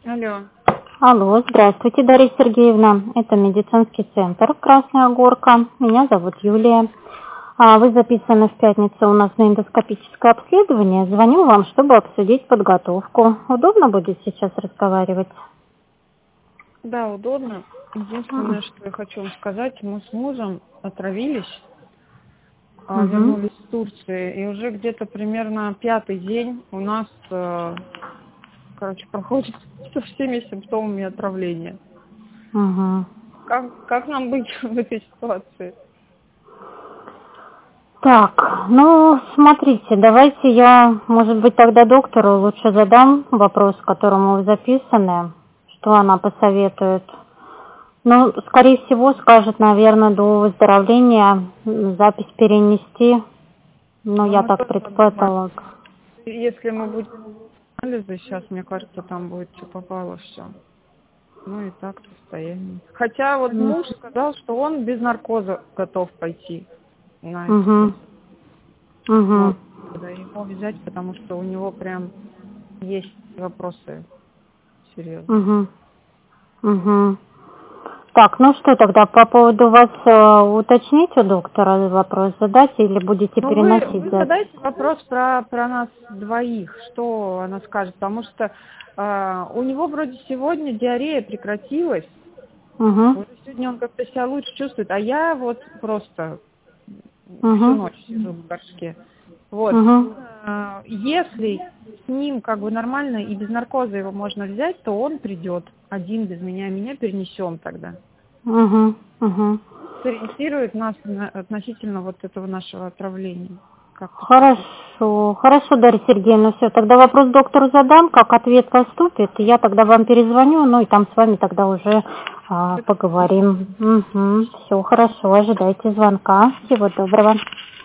Алло. Алло, здравствуйте, Дарья Сергеевна. Это медицинский центр Красная Горка. Меня зовут Юлия. Вы записаны в пятницу у нас на эндоскопическое обследование. Звоню вам, чтобы обсудить подготовку. Удобно будет сейчас разговаривать? Да, удобно. Единственное, что я хочу вам сказать, мы с мужем отравились, вернулись из Турции, и уже где-то примерно 5-й день у нас, проходит со всеми симптомами отравления. Как нам быть в этой ситуации? Так, смотрите, давайте я, может быть, тогда доктору лучше задам вопрос, к которому вы записаны, что она посоветует. Скорее всего, скажет, наверное, до выздоровления запись перенести. Я так предполагала. Если мы будем анализы, сейчас, мне кажется, там будет что попало все. И так состояние. Хотя вот муж сказал, что он без наркоза готов пойти на это. Да, его взять, потому что у него прям есть вопросы серьезные. Так, что тогда по поводу вас уточнить у доктора вопрос задать или будете переносить? Вы задайте вопрос про нас двоих, что она скажет, потому что у него вроде сегодня диарея прекратилась, сегодня он как-то себя лучше чувствует, а я вот просто всю ночь сижу в горшке. Если с ним нормально и без наркоза его можно взять, то он придет один без меня перенесем тогда. Сориентирует нас относительно вот этого нашего отравления. Хорошо, Дарья Сергеевна, все. Тогда вопрос доктору задам, как ответ поступит, и я тогда вам перезвоню, и там с вами тогда уже поговорим. Все, хорошо, ожидайте звонка. Всего доброго.